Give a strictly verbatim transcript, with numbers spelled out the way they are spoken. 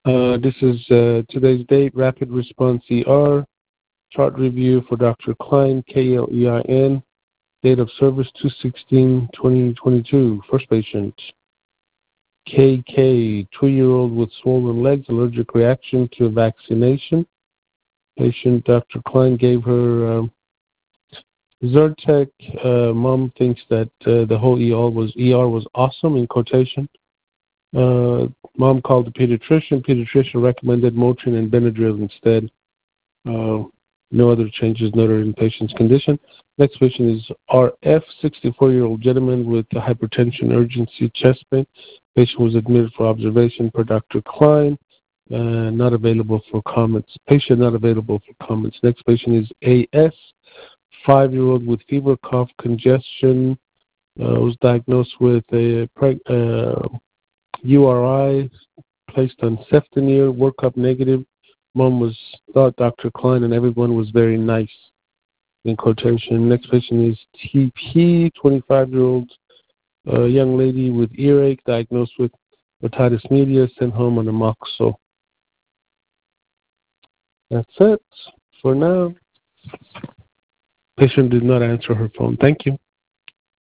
Uh, this is uh, today's date, Rapid Response E R, chart review for Doctor Klein, K L E I N, date of service two sixteen twenty twenty-two. First patient, K K, two-year-old with swollen legs, allergic reaction to vaccination. Patient, Doctor Klein gave her um, Zyrtec. Uh, mom thinks that uh, the whole E R was E R was awesome, in quotation. Uh, mom called the pediatrician. Pediatrician recommended Motrin and Benadryl instead. Uh, no other changes noted in patient's condition. Next patient is R F, sixty-four-year-old gentleman with hypertension, urgency, chest pain. Patient was admitted for observation per Doctor Klein. Uh, not available for comments. Patient not available for comments. Next patient is A S, five-year-old with fever, cough, congestion. Uh, was diagnosed with a preg- uh, U R I, placed on Ceftonir, workup negative. Mom was thought Doctor Klein and everyone was very nice, in quotation. Next patient is T P, twenty-five-year-old uh, young lady with earache, diagnosed with otitis media, sent home on amoxicillin. That's it for now. Patient did not answer her phone. Thank you.